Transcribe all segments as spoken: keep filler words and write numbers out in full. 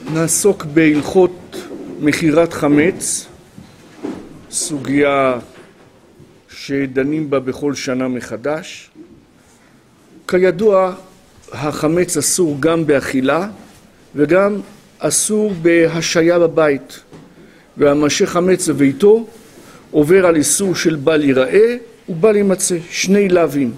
נעסוק בהלכות מכירת חמץ, סוגיה שדנים בה בכל שנה מחדש. כידוע, החמץ אסור גם באכילה וגם אסור בהשהיה בבית, והמשך חמץ בביתו עובר על איסור של בל ייראה ובל יימצא, שני לאווים.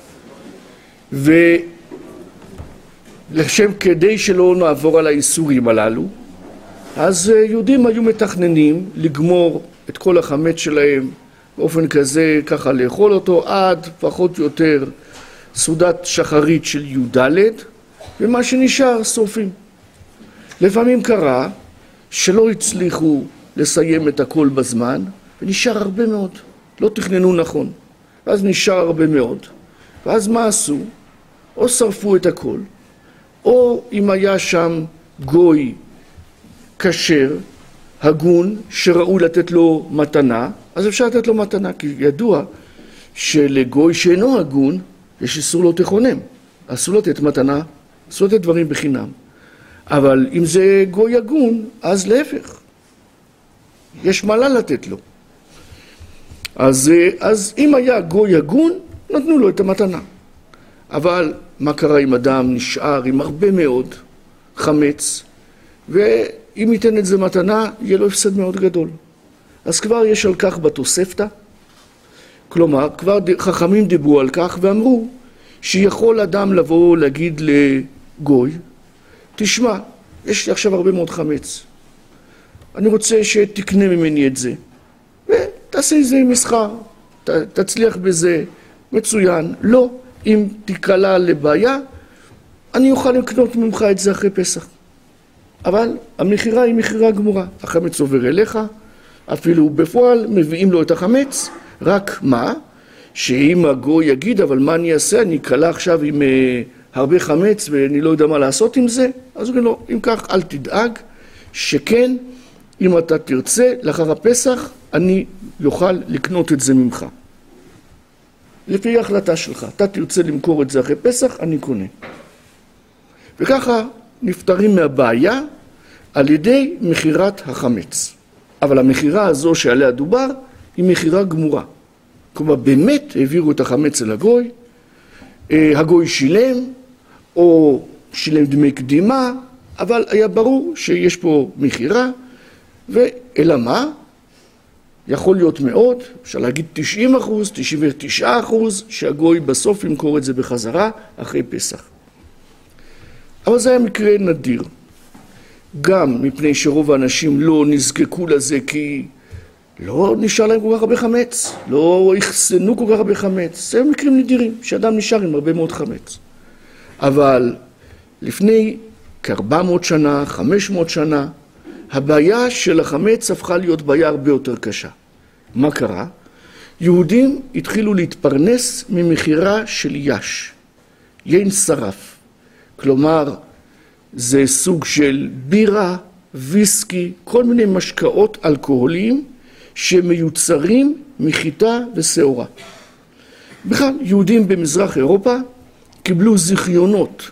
ולשם כדי שלא נעבור על האיסורים הללו, אז יהודים היו מתכננים לגמור את כל החמץ שלהם באופן כזה, ככה לאכול אותו עד פחות או יותר סעודת שחרית של י"ד, ומה שנשאר שורפים. לפעמים קרה שלא הצליחו לסיים את הכל בזמן, ונשאר הרבה מאוד, לא תכננו נכון, ואז נשאר הרבה מאוד. ואז מה עשו? או שרפו את הכל, או אם היה שם גוי כשר, הגון, שראוי לתת לו מתנה, אז אפשר לתת לו מתנה, כי ידוע שלגוי שאינו הגון, יש איסור לא תכונם, אסור לתת מתנה, אסור לתת דברים בחינם. אבל אם זה גוי הגון, אז להפך, יש מעלה לתת לו. אז, אז אם היה גוי הגון, נתנו לו את המתנה. אבל מה קרה אם אדם נשאר עם הרבה מאוד חמץ, ואם ייתן את זה מתנה, יהיה לו הפסד מאוד גדול. אז כבר יש על כך בתוספתא, כלומר, כבר חכמים דיברו על כך ואמרו שיכול אדם לבוא להגיד לגוי, תשמע, יש לי עכשיו הרבה מאוד חמץ, אני רוצה שתקנה ממני את זה, ותעשה איזה מסחר, ת, תצליח בזה, מצוין. לא, אם תיקלע לבעיה, אני אוכל לקנות ממך את זה אחרי פסח. אבל המחירה היא מחירה גמורה, החמץ עובר אליך, אפילו בפועל מביאים לו את החמץ, רק מה? שאם הגוי יגיד, אבל מה אני אעשה? אני אקלע עכשיו עם uh, הרבה חמץ ואני לא יודע מה לעשות עם זה, אז הוא אומר לו, אם כך אל תדאג, שכן אם אתה תרצה לאחר הפסח אני יוכל לקנות את זה ממך. לפי ההחלטה שלך, אתה תרצה למכור את זה אחרי פסח, אני קונה. וככה נפטרים מהבעיה על ידי מחירת החמץ. אבל המחירה הזו שעליה דובר היא מחירה גמורה. כלומר, באמת העבירו את החמץ אל הגוי, הגוי שילם או שילם דמי קדימה, אבל היה ברור שיש פה מחירה, ואלא מה? יכול להיות מאוד, אפשר להגיד תשעים אחוז, תשעים ותשעה אחוז, שהגוי בסוף ימכור את זה בחזרה אחרי פסח. אבל זה היה מקרה נדיר, גם מפני שרוב האנשים לא נזקקו לזה, כי לא נשאר להם כל כך הרבה חמץ, לא יחסנו כל כך הרבה חמץ. זה מקרים נדירים, שאדם נשאר עם הרבה מאוד חמץ. אבל לפני כ-ארבע מאות שנה, חמש מאות שנה, הבעיה של החמץ הפכה להיות בעיה הרבה יותר קשה. מה קרה? יהודים התחילו להתפרנס ממחירה של יש, יין שרף. כלומר, זה סוג של בירה, ויסקי, כל מיני משקאות אלכוהוליים שמיוצרים מחיטה ושעורה. בכלל, יהודים במזרח אירופה קיבלו זיכיונות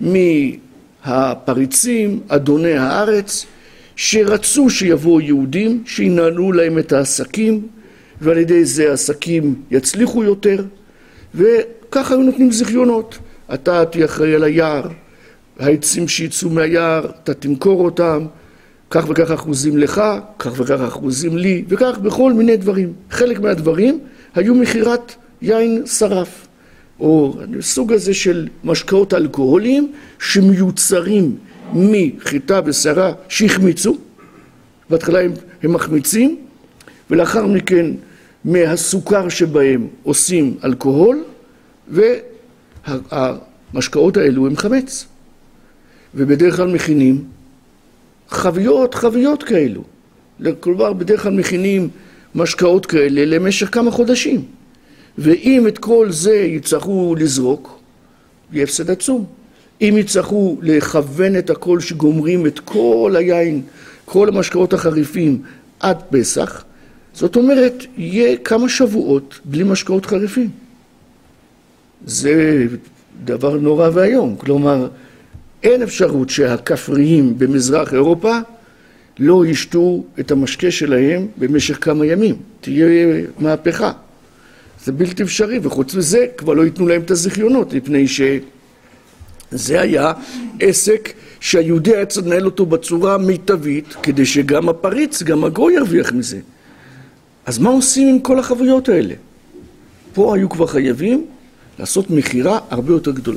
מהפריצים, אדוני הארץ, שרצו שיבואו יהודים, שינהלו להם את העסקים, ועל ידי זה העסקים יצליחו יותר, וככה היו נותנים זיכיונות. אתה תהיה אחראי על היער, העצים שיצאו מהיער, אתה תמכור אותם, כך וכך אחוזים לך, כך וכך אחוזים לי, וכך בכל מיני דברים. חלק מהדברים היו מחירת יין שרף, או סוג הזה של משקאות אלכוהוליים שמיוצרים מחיטה ושערה שהחמיצו, בהתחלה הם, הם מחמיצים, ולאחר מכן מהסוכר שבהם עושים אלכוהול, והמשקאות האלו הם חמץ. ובדרך כלל מכינים חביות, חביות כאלו. כלומר, בדרך כלל מכינים משקאות כאלה למשך כמה חודשים. ואם את כל זה יצטרכו לזרוק, יהיה הפסד עצום. אם יצטרכו לכוון את הכל שגומרים את כל היין, כל המשקאות החריפים עד פסח, זאת אומרת, יהיה כמה שבועות בלי משקאות חריפים. זה דבר נורא והיום. כלומר, אין אפשרות שהכפריים במזרח אירופה לא ישתו את המשקה שלהם במשך כמה ימים. תהיה מהפכה. זה בלתי אפשרי, וחוץ מזה כבר לא ייתנו להם את הזיכיונות, מפני שזה היה עסק שהיהודי היה צריך לנהל אותו בצורה מיטבית, כדי שגם הפריץ, גם הגוי ירוויח מזה. אז מה עושים עם כל החוויות האלה? פה היו כבר חייבים לעשות מחירה הרבה יותר גדולה.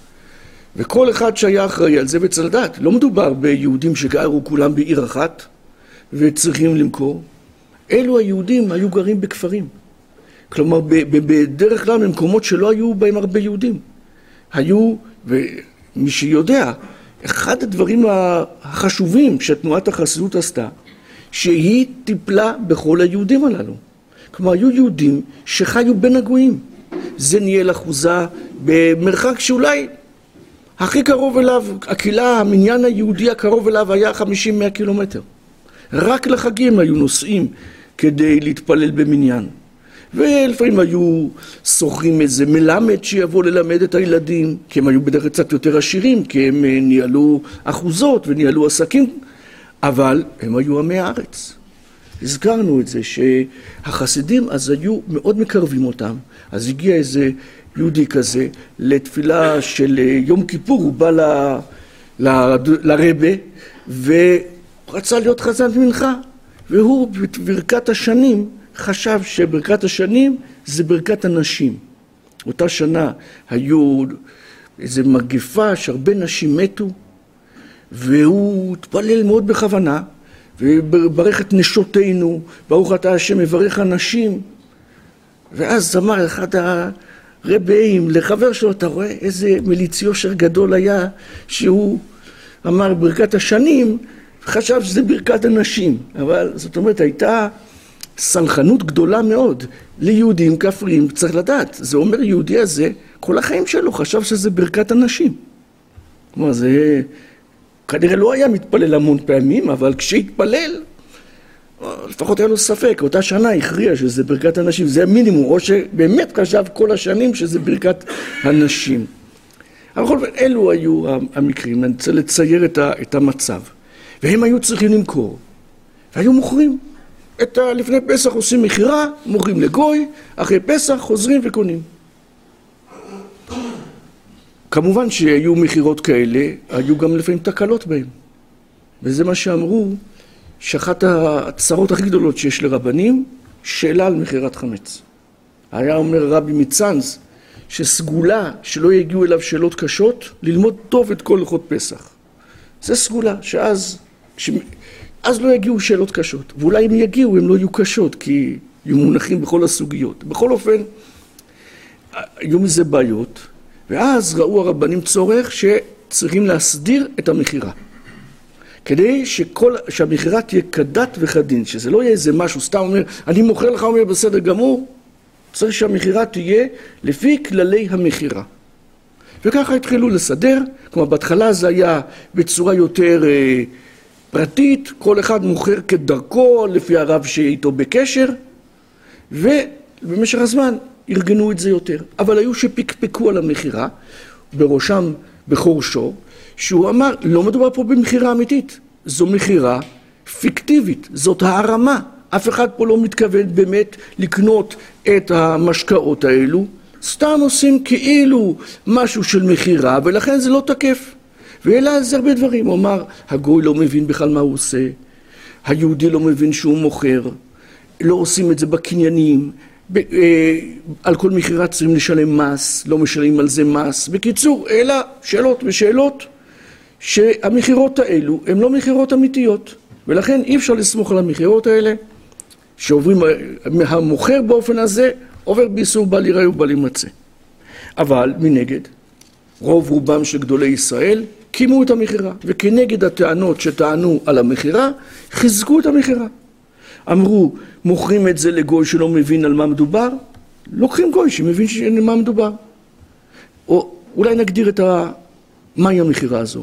וכל אחד שהיה אחראי על זה וצריך לדעת, לא מדובר ביהודים שגרו כולם בעיר אחת וצריכים למכור. אלו היהודים היו גרים בכפרים. כלומר, בדרך כלל במקומות שלא היו בהם הרבה יהודים. היו, ומי שיודע, אחד הדברים החשובים שתנועת החסידות עשתה, שהיא טיפלה בכל היהודים הללו. כלומר, היו יהודים שחיו בין הגויים. זה ניהל אחוזה במרחק שאולי הכי קרוב אליו, הקהילה, המניין היהודי הקרוב אליו היה חמישים מאה קילומטר. רק לחגים היו נוסעים כדי להתפלל במניין. ולפעמים היו שוכרים איזה מלמד שיבוא ללמד את הילדים, כי הם היו בדרך כלל קצת יותר עשירים, כי הם ניהלו אחוזות וניהלו עסקים, אבל הם היו עמי הארץ. הזכרנו את זה שהחסידים אז היו מאוד מקרבים אותם. אז הגיע איזה יהודי כזה לתפילה של יום כיפור, הוא בא ל, ל, לרבה ורצה להיות חזן מנחה, והוא בברכת השנים חשב שברכת השנים זה ברכת הנשים. אותה שנה היו איזו מגפה שהרבה נשים מתו, והוא התפלל מאוד בכוונה, וברך את נשותינו, ברוך אתה השם מברך הנשים. ואז אמר אחד הרבאים לחבר שלו, אתה רואה איזה מליץ יושר גדול היה, שהוא אמר ברכת השנים, חשב שזה ברכת הנשים. אבל זאת אומרת, הייתה סלחנות גדולה מאוד ליהודים כפריים, צריך לדעת. זה אומר יהודי הזה, כל החיים שלו חשב שזה ברכת הנשים. כלומר, זה כנראה לא היה מתפלל המון פעמים, אבל כשהתפלל, לפחות היה לו ספק, אותה שנה הכריע שזה ברכת הנשים, זה המינימום, או שבאמת חשב כל השנים שזה ברכת הנשים. אבל בכל זאת, אלו היו המקרים, אני רוצה לצייר את המצב. והם היו צריכים למכור, והיו מוכרים. את ה... לפני פסח עושים מחירה, מוכרים לגוי, אחרי פסח חוזרים וקונים. כמובן שהיו מחירות כאלה, היו גם לפעמים תקלות בהם. וזה מה שאמרו, שאחת הצרות הכי גדולות שיש לרבנים, שאלה על מחירת חמץ. היה אומר רבי מצאנז, שסגולה שלא יגיעו אליו שאלות קשות, ללמוד טוב את כל הלכות פסח. זה סגולה, שאז ש... אז לא יגיעו שאלות קשות. ואולי אם יגיעו, הם לא יהיו קשות, כי יהיו מונחים בכל הסוגיות. בכל אופן, היו מזה בעיות, ואז ראו הרבנים צורך שצריכים להסדיר את המחירה. כדי שכל, שהמחירה תהיה כדת וכדין, שזה לא יהיה איזה משהו, סתם אומר, אני מוכר לך, אומר בסדר גמור, צריך שהמחירה תהיה לפי כללי המחירה. וככה התחילו לסדר, כלומר בהתחלה זה היה בצורה יותר אה, פרטית, כל אחד מוכר כדרכו, לפי הרב שאיתו בקשר, ובמשך הזמן ארגנו את זה יותר. אבל היו שפקפקו על המחירה, בראשם בחור שור, שהוא אמר, לא מדובר פה במחירה אמיתית, זו מחירה פיקטיבית, זאת הערמה. אף אחד פה לא מתכוון באמת לקנות את המשקאות האלו, סתם עושים כאילו משהו של מחירה, ולכן זה לא תקף. ואלה על זה הרבה דברים. הוא אמר, הגוי לא מבין בכלל מה הוא עושה, היהודי לא מבין שהוא מוכר, לא עושים את זה בקניינים, ב, אה, על כל מחירה צריכים לשלם מס, לא משלמים על זה מס. בקיצור, אלה שאלות ושאלות, שהמחירות האלו הן לא מחירות אמיתיות, ולכן אי אפשר לסמוך על המחירות האלה, שעוברים, המוכר באופן הזה, עובר באיסור בל ייראה ובל יימצא. אבל מנגד, רוב רובם של גדולי ישראל קימו את המחירה, וכנגד הטענות שטענו על המחירה, חיזקו את המחירה. אמרו, מוכרים את זה לגוי שלא מבין על מה מדובר, לוקחים גוי שמבין על מה מדובר. או אולי נגדיר את ה... מהי המחירה הזו.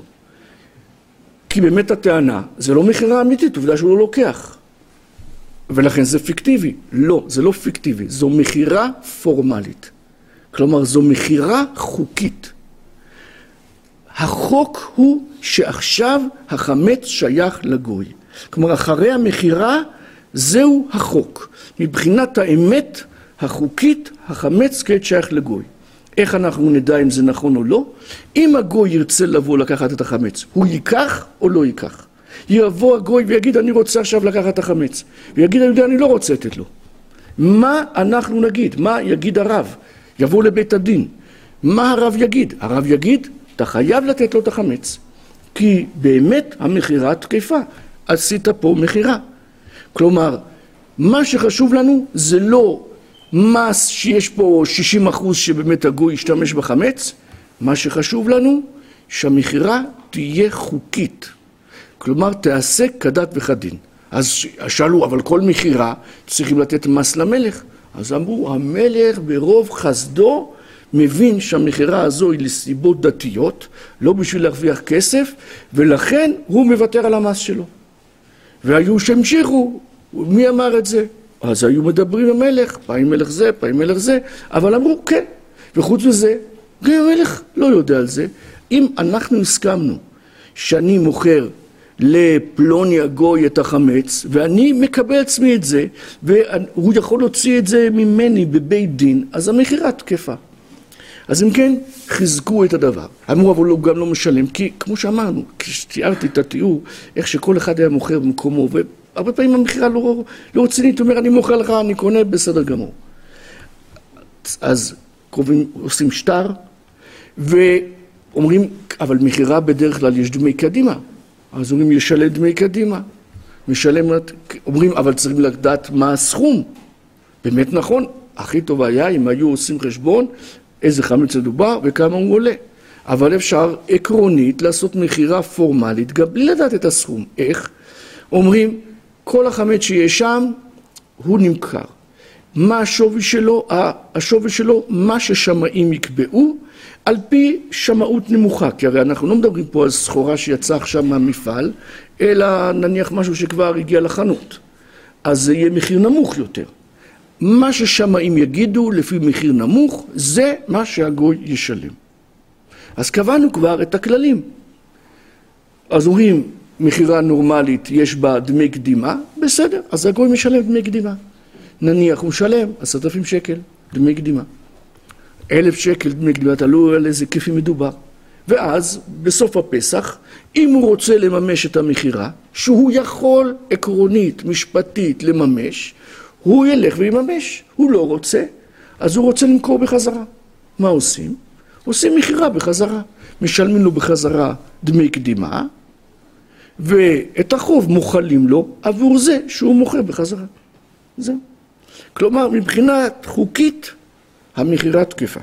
כי באמת הטענה, זה לא מחירה אמיתית, עובדה שהוא לא לוקח. ולכן זה פיקטיבי. לא, זה לא פיקטיבי, זו מחירה פורמלית. כלומר, זו מחירה חוקית. החוק הוא שעכשיו החמץ שייך לגוי. כלומר, אחרי המכירה, זהו החוק. מבחינת האמת החוקית, החמץ כעת שייך לגוי. איך אנחנו נדע אם זה נכון או לא? אם הגוי ירצה לבוא לקחת את החמץ, הוא ייקח או לא ייקח? יבוא הגוי ויגיד, אני רוצה עכשיו לקחת את החמץ. ויגיד, אני יודע, אני לא רוצה לתת לו. מה אנחנו נגיד? מה יגיד הרב? יבוא לבית הדין. מה הרב יגיד? הרב יגיד, אתה חייב לתת לו את החמץ. כי באמת המכירה תקפה. עשית פה מכירה. כלומר, מה שחשוב לנו זה לא מס שיש פה שישים אחוז שבאמת הגוי ישתמש בחמץ. מה שחשוב לנו שהמכירה תהיה חוקית. כלומר, תעשה כדת וכדין. אז שאלו, אבל כל מכירה צריכים לתת מס למלך. אז אמרו, המלך ברוב חסדו מבין שהמכירה הזו היא לסיבות דתיות, לא בשביל להרוויח כסף, ולכן הוא מוותר על המס שלו. והיו שהמשיכו, מי אמר את זה? אז היו מדברים עם המלך, פעם מלך זה, פעם מלך זה, אבל אמרו, כן. וחוץ מזה, גם המלך לא יודע על זה. אם אנחנו הסכמנו שאני מוכר לפלוני הגוי את החמץ, ואני מקבל עצמי את זה, והוא יכול להוציא את זה ממני בבית דין, אז המכירה תקפה. אז אם כן, חיזקו את הדבר. אמרו, אבל הוא גם לא משלם, כי כמו שאמרנו, כשתיארתי את התיאור, איך שכל אחד היה מוכר במקומו, והרבה פעמים המכירה לא, לא רצינית, הוא אומר, אני מוכר לך, אני קונה, בסדר גמור. אז קרובים, עושים שטר, ואומרים, אבל מכירה בדרך כלל יש דמי קדימה. אז אומרים, ישלם דמי קדימה. משלם, אומרים, אבל צריכים לדעת מה הסכום. באמת נכון, הכי טוב היה אם היו עושים חשבון, איזה חמץ מדובר וכמה הוא עולה. אבל אפשר עקרונית לעשות מכירה פורמלית, גם בלי לדעת את הסכום. איך? אומרים, כל החמץ שיש שם, הוא נמכר. מה השווי שלו? השווי שלו, מה ששמאים יקבעו, על פי שמאות נמוכה, כי הרי אנחנו לא מדברים פה על סחורה שיצא עכשיו מהמפעל, אלא נניח משהו שכבר הגיע לחנות. אז זה יהיה מחיר נמוך יותר. מה ששמאים יגידו לפי מחיר נמוך, זה מה שהגוי ישלם. אז קבענו כבר את הכללים. אז אומרים, מחירה נורמלית יש בה דמי קדימה, בסדר, אז הגוי משלם דמי קדימה. נניח הוא משלם עשרת אלפים שקל דמי קדימה. אלף שקל דמי קדימה, תלוי על איזה כיפי מדובר. ואז בסוף הפסח, אם הוא רוצה לממש את המחירה, שהוא יכול עקרונית, משפטית לממש, הוא ילך ויממש. הוא לא רוצה, אז הוא רוצה למכור בחזרה. מה עושים? עושים מחירה בחזרה. משלמים לו בחזרה דמי קדימה, ואת החוב מוכלים לו עבור זה שהוא מוכר בחזרה. זהו. כלומר, מבחינת חוקית, המכירה תקפה.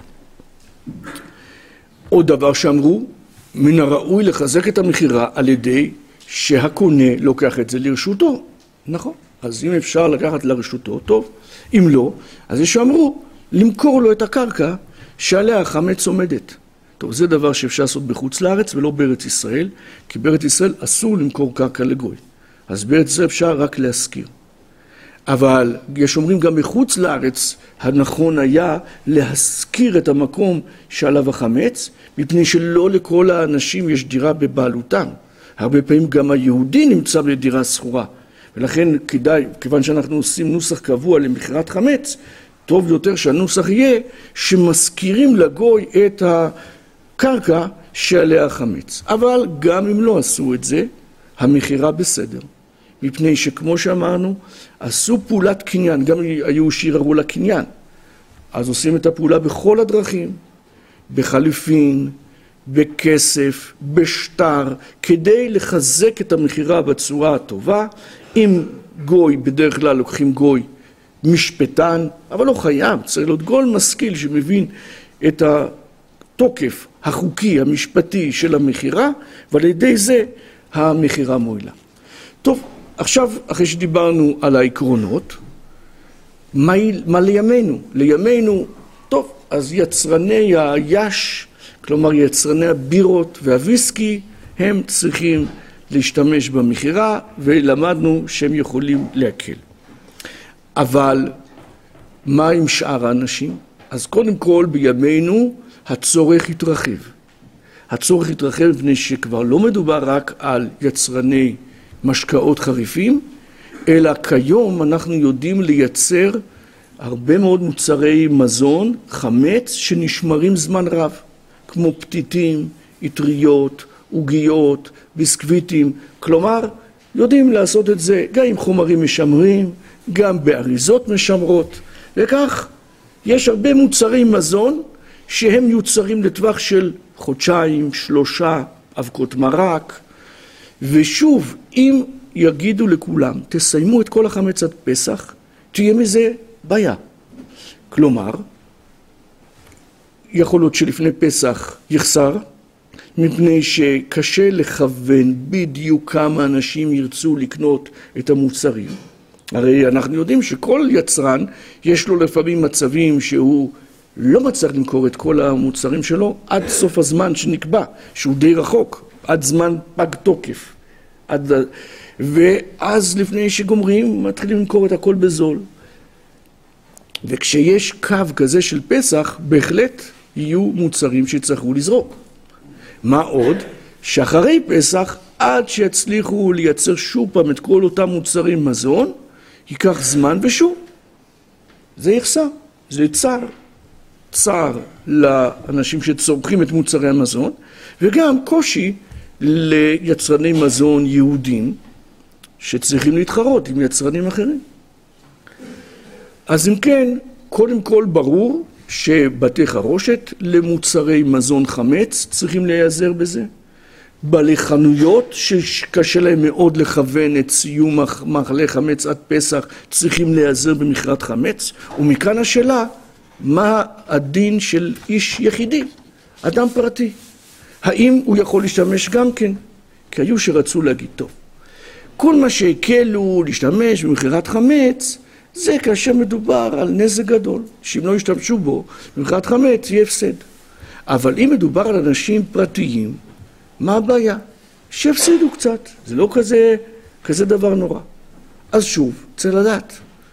עוד דבר שאמרו, מן הראוי לחזק את המכירה על ידי שהקונה לוקח את זה לרשותו. נכון. אז אם אפשר לקחת לרשותו, טוב. אם לא, אז יש שאמרו, למכור לו את הקרקע שעליה החמץ עומדת. טוב, זה דבר שאפשר לעשות בחוץ לארץ ולא בארץ ישראל, כי בארץ ישראל אסור למכור קרקע לגוי. אז בארץ ישראל אפשר רק להשכיר. אבל יש אומרים גם מחוץ לארץ, הנכון היה להשכיר את המקום שעליו החמץ, מפני שלא לכל האנשים יש דירה בבעלותם. הרבה פעמים גם היהודי נמצא בדירה סחורה. ולכן כדאי, כיוון שאנחנו עושים נוסח קבוע למכירת חמץ, טוב יותר שהנוסח יהיה שמזכירים לגוי את הקרקע שעליה החמץ. אבל גם אם לא עשו את זה, המכירה בסדר. מפני שכמו שאמרנו, עשו פעולת קניין, גם היו שיררו לקניין. אז עושים את הפעולה בכל הדרכים, בחליפין, בכסף, בשטר, כדי לחזק את המכירה בצורה הטובה. אם גוי, בדרך כלל לוקחים גוי משפטן, אבל לא חייב, צריך להיות גוי משכיל שמבין את התוקף החוקי, המשפטי של המכירה, ועל ידי זה המכירה מועילה. טוב, עכשיו, אחרי שדיברנו על העקרונות, מה, מה לימינו? לימינו, טוב, אז יצרני היש, כלומר יצרני הבירות והוויסקי, הם צריכים להשתמש במכירה, ולמדנו שהם יכולים להקל. אבל מה עם שאר האנשים? אז קודם כל בימינו הצורך התרחב. הצורך התרחב מפני שכבר לא מדובר רק על יצרני משקאות חריפים, אלא כיום אנחנו יודעים לייצר הרבה מאוד מוצרי מזון, חמץ, שנשמרים זמן רב, כמו פתיתים, אטריות, עוגיות, ביסקוויטים. כלומר, יודעים לעשות את זה גם עם חומרים משמרים, גם באריזות משמרות, וכך יש הרבה מוצרי מזון שהם יוצרים לטווח של חודשיים, שלושה, אבקות מרק. ושוב, אם יגידו לכולם, תסיימו את כל החמץ עד פסח, תהיה מזה בעיה. כלומר, יכול להיות שלפני פסח יחסר, מפני שקשה לכוון בדיוק כמה אנשים ירצו לקנות את המוצרים. הרי אנחנו יודעים שכל יצרן יש לו לפעמים מצבים שהוא לא מצליח למכור את כל המוצרים שלו עד סוף הזמן שנקבע, שהוא די רחוק, עד זמן פג תוקף. עד... ואז לפני שגומרים מתחילים למכור את הכל בזול. וכשיש קו כזה של פסח, בהחלט יהיו מוצרים שיצטרכו לזרוק. מה עוד? שאחרי פסח, עד שיצליחו לייצר שוב פעם את כל אותם מוצרים מזון, ייקח זמן ושוב. זה יחסר, זה צער. צער לאנשים שצורכים את מוצרי המזון, וגם קושי ליצרני מזון יהודים, שצריכים להתחרות עם יצרנים אחרים. אז אם כן, קודם כל ברור שבתי חרושת למוצרי מזון חמץ צריכים להיעזר בזה. בעלי חנויות שקשה להם מאוד לכוון את סיום מאכלי חמץ עד פסח צריכים להיעזר במכירת חמץ. ומכאן השאלה, מה הדין של איש יחידי, אדם פרטי? האם הוא יכול להשתמש גם כן? כי היו שרצו להגיד, טוב, כל מה שהקלו להשתמש במכירת חמץ, זה כאשר מדובר על נזק גדול, שאם לא ישתמשו בו, במכירת חמץ יהיה הפסד. אבל אם מדובר על אנשים פרטיים, מה הבעיה? שהפסידו קצת, זה לא כזה, כזה דבר נורא. אז שוב, צריך לדעת,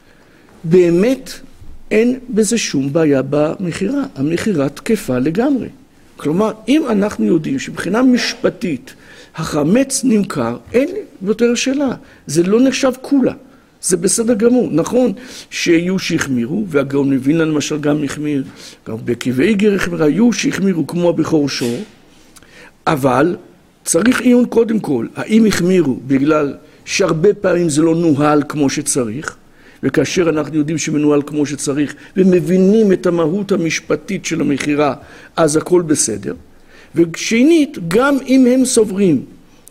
באמת אין בזה שום בעיה במכירה, המכירה תקפה לגמרי. כלומר, אם אנחנו יודעים שבחינה משפטית החמץ נמכר, אין יותר שאלה, זה לא נחשב כולה. זה בסדר גמור. נכון שיהיו שהחמירו, והגאון מווילנה למשל גם החמיר, גם בקבעי איגר החמיר, היו שהחמירו כמו הבכור שור, אבל צריך עיון קודם כל, האם החמירו בגלל שהרבה פעמים זה לא נוהל כמו שצריך, וכאשר אנחנו יודעים שמנוהל כמו שצריך, ומבינים את המהות המשפטית של המכירה, אז הכל בסדר. ושנית, גם אם הם סוברים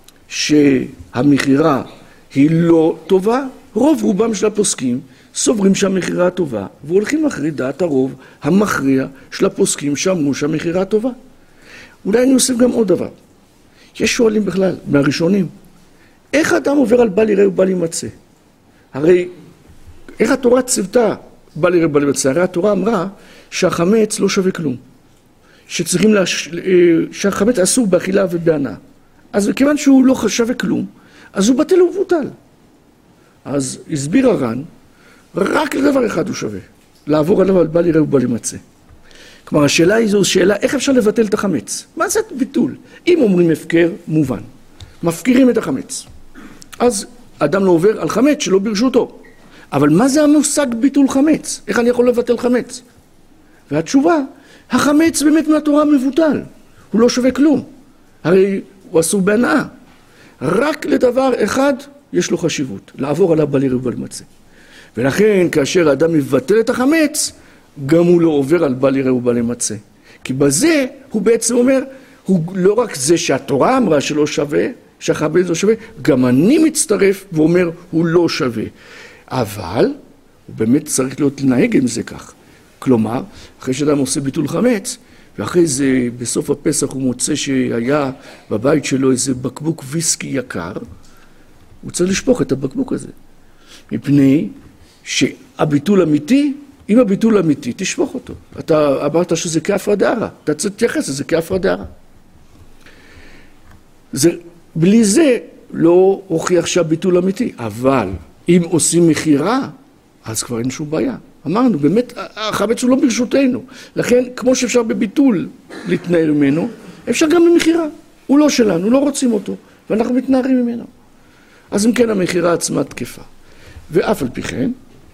שהמכירה היא לא טובה, רוב רובם של הפוסקים סוברים שהמכירה טובה, והולכים אחרי דעת הרוב המכריע של הפוסקים שאמרו שהמכירה טובה. אולי אני אוסיף גם עוד דבר. יש שואלים בכלל, מהראשונים, איך אדם עובר על בל יראה ובל ימצא? הרי איך התורה צוותה בל יראה ובל ימצא? הרי התורה אמרה שהחמץ לא שווה כלום. שצריכים לש... שהחמץ אסור באכילה ובהנאה. אז כיוון שהוא לא שווה כלום, אז הוא בטל ומבוטל. אז הסביר הר"ן, רק לדבר אחד הוא שווה, לעבור עליו על בל יראה ובל ימצא. כלומר, השאלה היא זו שאלה, איך אפשר לבטל את החמץ? מה זה ביטול? אם אומרים הפקר, מובן. מפקירים את החמץ. אז אדם לא עובר על חמץ שלא ברשותו. אבל מה זה המושג ביטול חמץ? איך אני יכול לבטל חמץ? והתשובה, החמץ באמת מהתורה מבוטל. הוא לא שווה כלום. הרי הוא אסור בהנאה. רק לדבר אחד יש לו חשיבות, לעבור עליו בל יראה ובל ימצא. ולכן כאשר האדם מבטל את החמץ, גם הוא לא עובר על בל יראה ובל ימצא. כי בזה הוא בעצם אומר, הוא לא רק זה שהתורה אמרה שלא שווה, שהחמץ לא שווה, גם אני מצטרף ואומר הוא לא שווה. אבל הוא באמת צריך להיות לנהג עם זה כך. כלומר, אחרי שאדם עושה ביטול חמץ, ואחרי זה בסוף הפסח הוא מוצא שהיה בבית שלו איזה בקבוק ויסקי יקר, הוא צריך לשפוך את הבקבוק הזה. מפני שהביטול אמיתי, אם הביטול אמיתי, תשפוך אותו. אתה אמרת שזה כאפרא דארעא, אתה צריך להתייחס לזה כאפרא דארעא. זה, בלי זה לא הוכיח שהביטול אמיתי, אבל אם עושים מכירה, אז כבר אין שום בעיה. אמרנו, באמת, החמץ הוא לא ברשותנו. לכן, כמו שאפשר בביטול להתנער ממנו, אפשר גם במחירה. הוא לא שלנו, לא רוצים אותו, ואנחנו מתנערים ממנו. אז אם כן, המחירה עצמה תקפה. ואף על פי כן,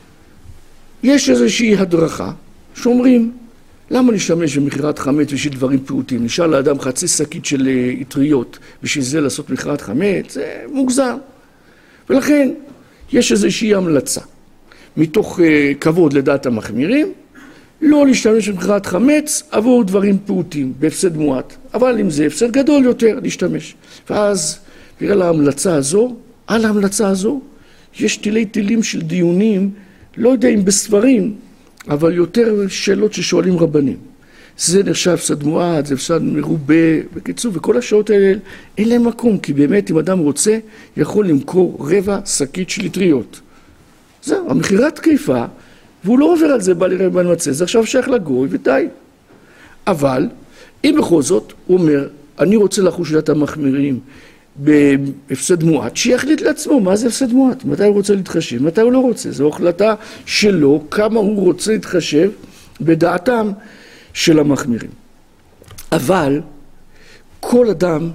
יש איזושהי הדרכה שאומרים, למה להשתמש במכירת חמץ בשביל דברים פעוטים? נשאר לאדם חצי שקית של אטריות, בשביל זה לעשות מכירת חמץ, זה מוגזם. ולכן, יש איזושהי המלצה, מתוך uh, כבוד לדעת המחמירים, לא להשתמש במכירת חמץ עבור דברים פעוטים, בהפסד מועט. אבל אם זה הפסד גדול יותר, להשתמש. ואז, נראה להמלצה הזו, על ההמלצה הזו, יש תילי תילים של דיונים, לא יודע אם בספרים, אבל יותר שאלות ששואלים רבנים. זה נחשב הפסד מועט, זה הפסד מרובה, בקיצור, וכל השעות האלה אין להם מקום, כי באמת אם אדם רוצה, יכול למכור רבע שקית של אטריות. זהו, המכירה תקפה, והוא לא עובר על זה, בא לראה בנמצא, זה עכשיו שייך לגוי ודי. אבל, אם בכל זאת, הוא אומר, אני רוצה לחוש דעת המחמירים בהפסד מועט, שיחליט לעצמו מה זה הפסד מועט, מתי הוא רוצה להתחשב, מתי הוא לא רוצה. זו החלטה שלו, כמה הוא רוצה להתחשב בדעתם של המחמירים. אבל, כל אדם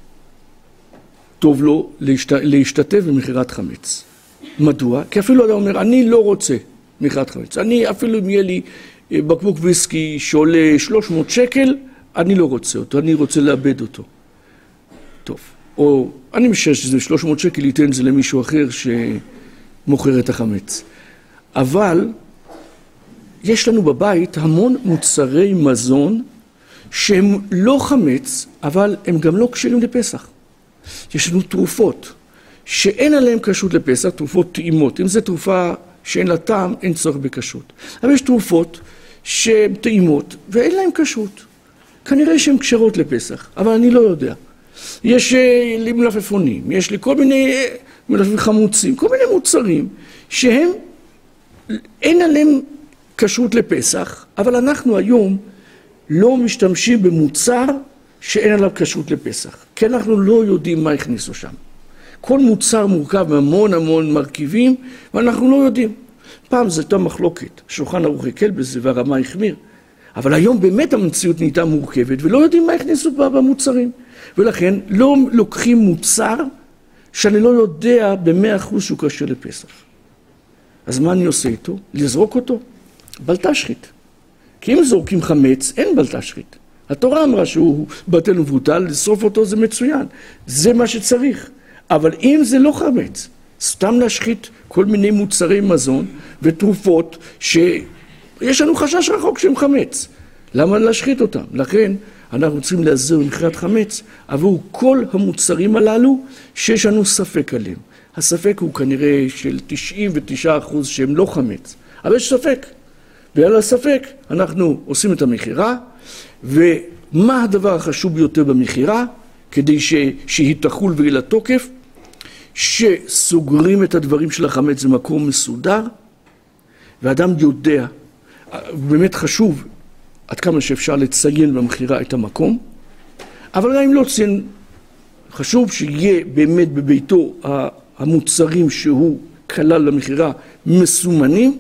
טוב לו להשת... להשתתף במכירת חמץ. מדוע? כי אפילו אדם אומר, אני לא רוצה מכירת חמץ. אני, אפילו אם יהיה לי בקבוק ויסקי שעולה שלוש מאות שקל, אני לא רוצה אותו, אני רוצה לאבד אותו. טוב. או אני משער שזה שלוש מאות שקל, ייתן זה למישהו אחר שמוכר את החמץ. אבל יש לנו בבית המון מוצרי מזון שהם לא חמץ, אבל הם גם לא כשרים לפסח. יש לנו תרופות שאין עליהן כשרות לפסח, תרופות טעימות. אם זו תרופה שאין לה טעם, אין צורך בכשרות. אבל יש תרופות שהן טעימות ואין להן כשרות. כנראה שהן כשרות לפסח, אבל אני לא יודע. יש לי מלפפונים, יש לי כל מיני מלפפונים חמוצים, כל מיני מוצרים שהם, אין עליהם כשרות לפסח, אבל אנחנו היום לא משתמשים במוצר שאין עליו כשרות לפסח, כי אנחנו לא יודעים מה הכניסו שם. כל מוצר מורכב מהמון המון מרכיבים, ואנחנו לא יודעים. פעם זו הייתה מחלוקת, שולחן ערוך הקל בזה והרמה החמיר, אבל היום באמת המציאות נהייתה מורכבת, ולא יודעים מה הכניסו במוצרים. ולכן לא לוקחים מוצר שאני לא יודע במאה אחוז שהוא קשה לפסח. אז מה אני עושה איתו? לזרוק אותו? בל תשחית. כי אם זורקים חמץ, אין בל תשחית. התורה אמרה שהוא בטל ומבוטל, לשרוף אותו זה מצוין. זה מה שצריך. אבל אם זה לא חמץ, סתם להשחית כל מיני מוצרי מזון ותרופות שיש לנו חשש רחוק שהם חמץ. למה להשחית אותם? לכן אנחנו צריכים להזהיר במכירת חמץ עבור כל המוצרים הללו שיש לנו ספק עליהם. הספק הוא כנראה של תשעים ותשעה אחוז שהם לא חמץ, אבל יש ספק. ועל הספק אנחנו עושים את המכירה, ומה הדבר החשוב ביותר במכירה? כדי ש... שהיא תחול ויהיה לה תוקף, שסוגרים את הדברים של החמץ במקום מסודר, ואדם יודע, באמת חשוב, עד כמה שאפשר לציין במכירה את המקום, אבל גם אם לא ציין, חשוב שיהיה באמת בביתו המוצרים שהוא כלל למכירה מסומנים,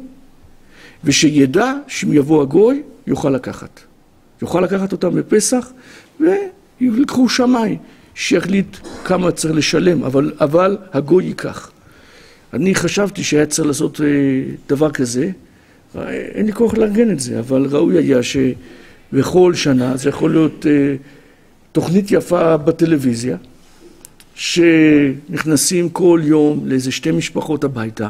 ושידע שאם יבוא הגוי יוכל לקחת. יוכל לקחת אותם בפסח, וילקחו שמאי, שיחליט כמה צריך לשלם, אבל, אבל הגוי ייקח. אני חשבתי שהיה צריך לעשות דבר כזה, אין לי כוח לארגן את זה, אבל ראוי היה שבכל שנה, זה יכול להיות תוכנית יפה בטלוויזיה, שנכנסים כל יום לאיזה שתי משפחות הביתה,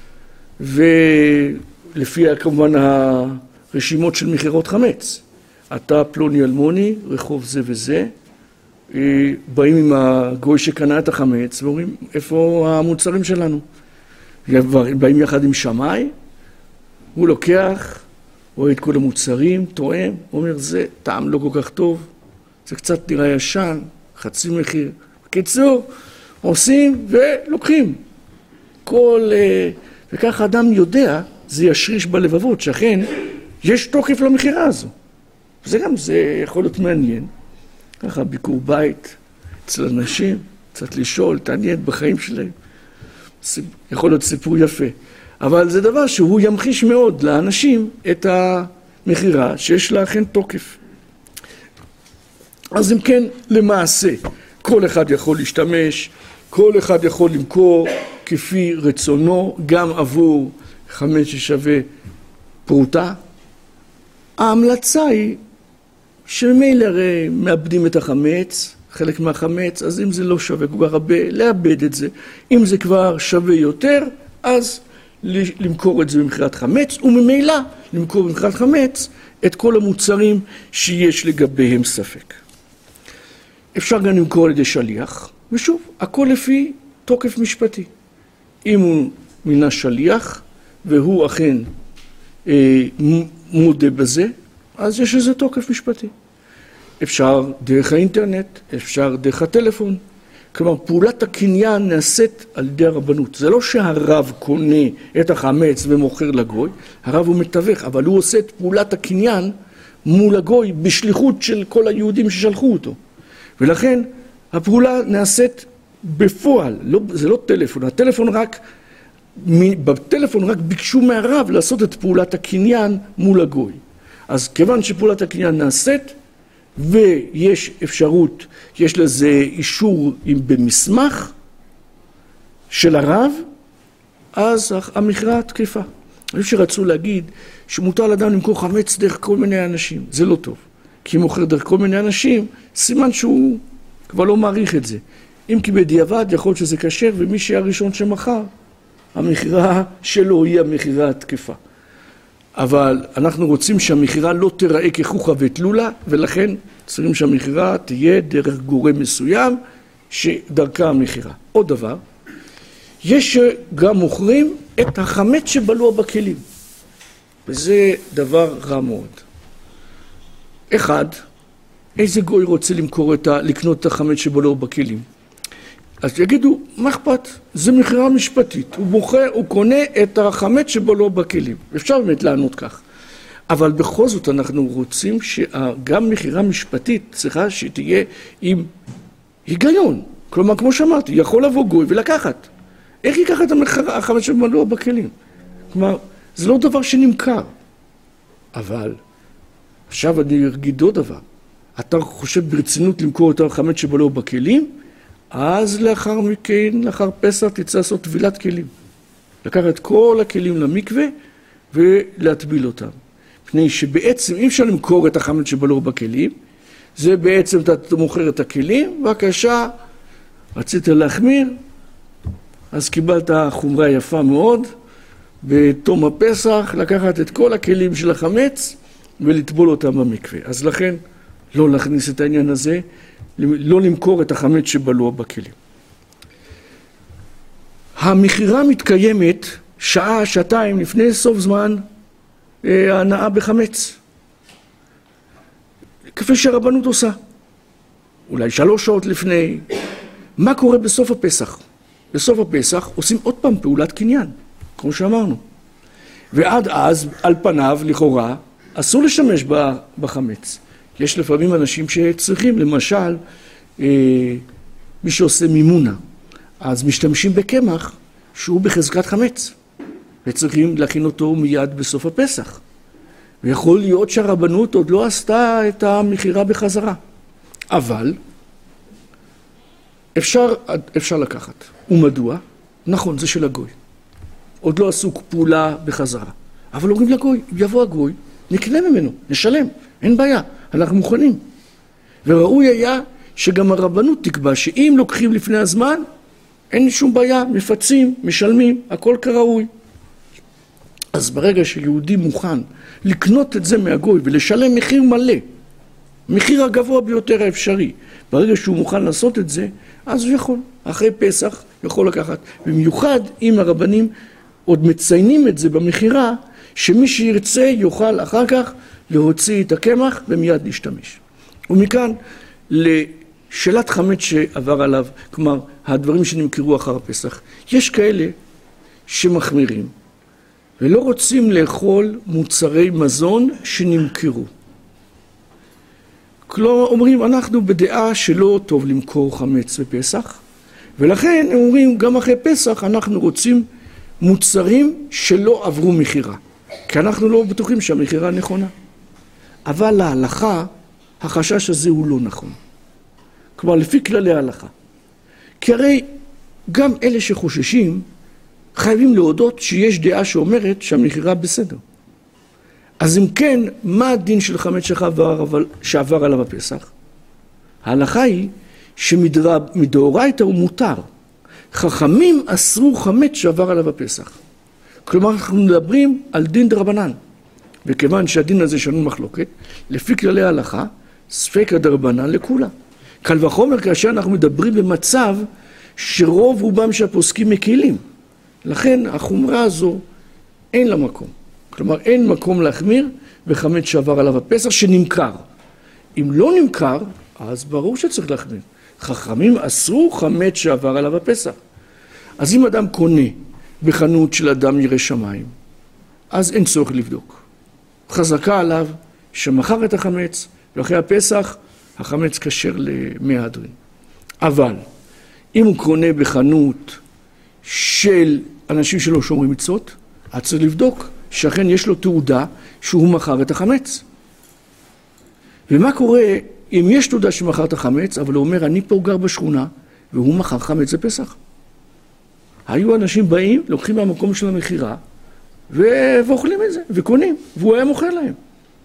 ולפי כמובן הרשימות של מכירות חמץ. אתה פלוני אלמוני, רחוב זה וזה, באים עם הגוי שקנה את החמץ ואומרים, איפה המוצרים שלנו? באים יחד עם שמאי, הוא לוקח, רואה את כל המוצרים, טועם, אומר, זה טעם לא כל כך טוב, זה קצת נראה ישן, חצי מחיר. בקיצור, עושים ולוקחים. כל, וכך האדם יודע, זה ישריש בלבבות, שאכן יש תוקף למכירה הזו. וזה גם, זה יכול להיות מעניין. ככה ביקור בית אצל אנשים, קצת לשאול, תעניין בחיים שלהם. יכול להיות סיפור יפה. אבל זה דבר שהוא ימחיש מאוד לאנשים את המכירה שיש לה אכן תוקף. אז אם כן, למעשה, כל אחד יכול להשתמש, כל אחד יכול למכור כפי רצונו, גם עבור חמץ ששווה פרוטה. ההמלצה היא שממילא הרי מאבדים את החמץ, חלק מהחמץ, אז אם זה לא שווה כל כך הרבה, לאבד את זה. אם זה כבר שווה יותר, אז למכור את זה במכירת חמץ, וממילא למכור במכירת חמץ את כל המוצרים שיש לגביהם ספק. אפשר גם למכור על ידי שליח, ושוב, הכל לפי תוקף משפטי. אם הוא מינה שליח, והוא אכן אה, מודה בזה, אז יש איזה תוקף משפטי. אפשר דרך האינטרנט, אפשר דרך הטלפון. כלומר, פעולת הקניין נעשית על ידי הרבנות. זה לא שהרב קונה את החמץ ומוכר לגוי, הרב הוא מתווך, אבל הוא עושה את פעולת הקניין מול הגוי בשליחות של כל היהודים ששלחו אותו. ולכן הפעולה נעשית בפועל, לא, זה לא טלפון, הטלפון רק, בטלפון רק ביקשו מהרב לעשות את פעולת הקניין מול הגוי. אז כיוון שפעולת הקניין נעשית, ויש אפשרות, יש לזה אישור במסמך של הרב, אז המכירה תקפה. אני חושב שרצו להגיד שמותר לאדם למכור חמץ דרך כל מיני אנשים, זה לא טוב. כי אם מוכר דרך כל מיני אנשים, סימן שהוא כבר לא מעריך את זה. אם כי בדיעבד יכול להיות שזה כשר, ומי שיהיה הראשון שמכר, המכירה שלו היא המכירה התקפה. אבל אנחנו רוצים שהמכירה לא תיראה כחוכה ותלולה, ולכן צריכים שהמכירה תהיה דרך גורם מסוים שדרכה המכירה. עוד דבר, יש גם מוכרים את החמץ שבלוע בכלים, וזה דבר רע מאוד. אחד, איזה גוי רוצה למכור את ה... לקנות את החמץ שבלוע בכלים? אז יגידו, מה אכפת? זה מכירה משפטית. הוא מוכר, הוא קונה את החמץ שבלוע בכלים. אפשר באמת לענות כך. אבל בכל זאת אנחנו רוצים שגם מכירה משפטית צריכה שתהיה עם היגיון. כלומר, כמו שאמרתי, יכול לבוא גוי ולקחת. איך ייקח את החמץ שבלוע בכלים? כלומר, זה לא דבר שנמכר. אבל, עכשיו אני אגיד עוד דבר. אתה חושב ברצינות למכור את החמץ שבלוע בכלים? אז לאחר מכן, לאחר פסח, תצא לעשות טבילת כלים. לקחת את כל הכלים למקווה ולהטביל אותם. מפני שבעצם אי אפשר למכור את החמץ שבלוע בכלים, זה בעצם אתה מוכר את הכלים, בבקשה, רצית להחמיר, אז קיבלת חומרה יפה מאוד, בתום הפסח, לקחת את כל הכלים של החמץ ולטבול אותם במקווה. אז לכן, לא להכניס את העניין הזה, לא למכור את החמץ שבלוע בכלים. המכירה מתקיימת שעה, שעתיים לפני סוף זמן ההנאה בחמץ. כפי שהרבנות עושה. אולי שלוש שעות לפני. מה קורה בסוף הפסח? בסוף הפסח עושים עוד פעם פעולת קניין, כמו שאמרנו. ועד אז, על פניו, לכאורה, אסור לשמש בחמץ. יש לפעמים אנשים שצריכים, למשל, אה, מי שעושה מימונה, אז משתמשים בקמח שהוא בחזקת חמץ, וצריכים להכין אותו מיד בסוף הפסח. ויכול להיות שהרבנות עוד לא עשתה את המכירה בחזרה. אבל אפשר, אפשר לקחת. ומדוע? נכון, זה של הגוי. עוד לא עשו פעולה בחזרה. אבל אומרים לגוי, יבוא הגוי, נקנה ממנו, נשלם, אין בעיה. אנחנו מוכנים. וראוי היה שגם הרבנות תקבע שאם לוקחים לפני הזמן, אין שום בעיה, מפצים, משלמים, הכל כראוי. אז ברגע שיהודי מוכן לקנות את זה מהגוי ולשלם מחיר מלא, מחיר הגבוה ביותר האפשרי, ברגע שהוא מוכן לעשות את זה, אז הוא יכול. אחרי פסח יכול לקחת. במיוחד אם הרבנים עוד מציינים את זה במכירה, שמי שירצה יוכל אחר כך להוציא את הקמח ומיד להשתמש. ומכאן לשאלת חמץ שעבר עליו, כלומר הדברים שנמכרו אחר הפסח. יש כאלה שמחמירים ולא רוצים לאכול מוצרי מזון שנמכרו. כלומר אומרים אנחנו בדעה שלא טוב למכור חמץ בפסח, ולכן הם אומרים גם אחרי פסח אנחנו רוצים מוצרים שלא עברו מכירה, כי אנחנו לא בטוחים שהמכירה נכונה. אבל להלכה, החשש הזה הוא לא נכון. כלומר לפי כללי ההלכה. כי הרי גם אלה שחוששים חייבים להודות שיש דעה שאומרת שהמכירה בסדר. אז אם כן, מה הדין של חמץ שעבר, שעבר עליו הפסח? ההלכה היא שמדאורייתא הוא מותר. חכמים אסרו חמץ שעבר עליו הפסח. כלומר, אנחנו מדברים על דין דרבנן. וכיוון שהדין הזה יש לנו מחלוקת, לפי כללי ההלכה, ספקא דרבנן לכולה. קל וחומר כאשר אנחנו מדברים במצב שרוב רובם שהפוסקים מקילים. לכן החומרה הזו אין לה מקום. כלומר, אין מקום להחמיר בחמץ שעבר עליו הפסח שנמכר. אם לא נמכר, אז ברור שצריך להחמיר. חכמים אסרו חמץ שעבר עליו הפסח. אז אם אדם קונה בחנות של אדם ירא שמיים, אז אין צורך לבדוק. חזקה עליו שמכר את החמץ, ואחרי הפסח החמץ כשר למהדרין. אבל אם הוא קונה בחנות של אנשים שלא שומרים מצוות, אז צריך לבדוק שאכן יש לו תעודה שהוא מכר את החמץ. ומה קורה אם יש תעודה שמכר את החמץ, אבל הוא אומר, אני פה גר בשכונה, והוא מכר חמץ לפסח? היו אנשים באים, לוקחים מהמקום של המכירה, ואוכלים את זה, וקונים, והוא היה מוכר להם.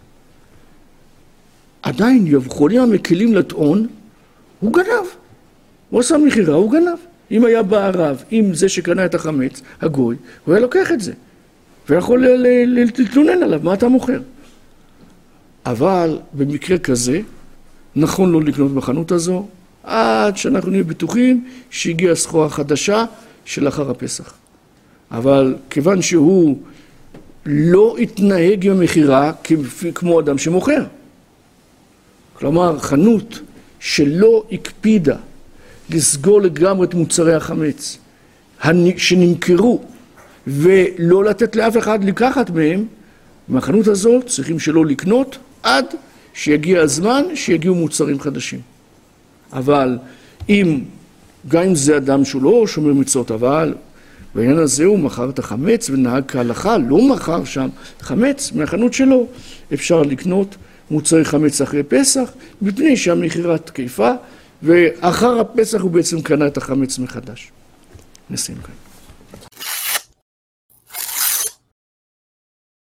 עדיין יכולים המקלים לטעון, הוא גנב. הוא עשה מכירה, הוא גנב. אם היה בערב, אם זה שקנה את החמץ, הגוי, הוא היה לוקח את זה. ויכול להתלונן עליו, מה אתה מוכר? אבל במקרה כזה, נכון לא לקנות בחנות הזו, עד שאנחנו נהיה בטוחים שהגיעה סחורה חדשה שלאחר הפסח. אבל כיוון שהוא לא התנהג עם המכירה כמו אדם שמוכר. כלומר, חנות שלא הקפידה לסגור לגמרי את מוצרי החמץ שנמכרו ולא לתת לאף אחד לקחת מהם, מהחנות הזאת צריכים שלא לקנות עד שיגיע הזמן שיגיעו מוצרים חדשים. אבל אם, גם אם זה אדם שהוא לא שומר מצוות, אבל בעניין הזה הוא מכר את החמץ ונהג כהלכה, לא מכר שם חמץ מהחנות שלו, אפשר לקנות מוצרי חמץ אחרי פסח, מפני שהמכירה תקפה, ואחר הפסח הוא בעצם קנה את החמץ מחדש. נסיים כאן.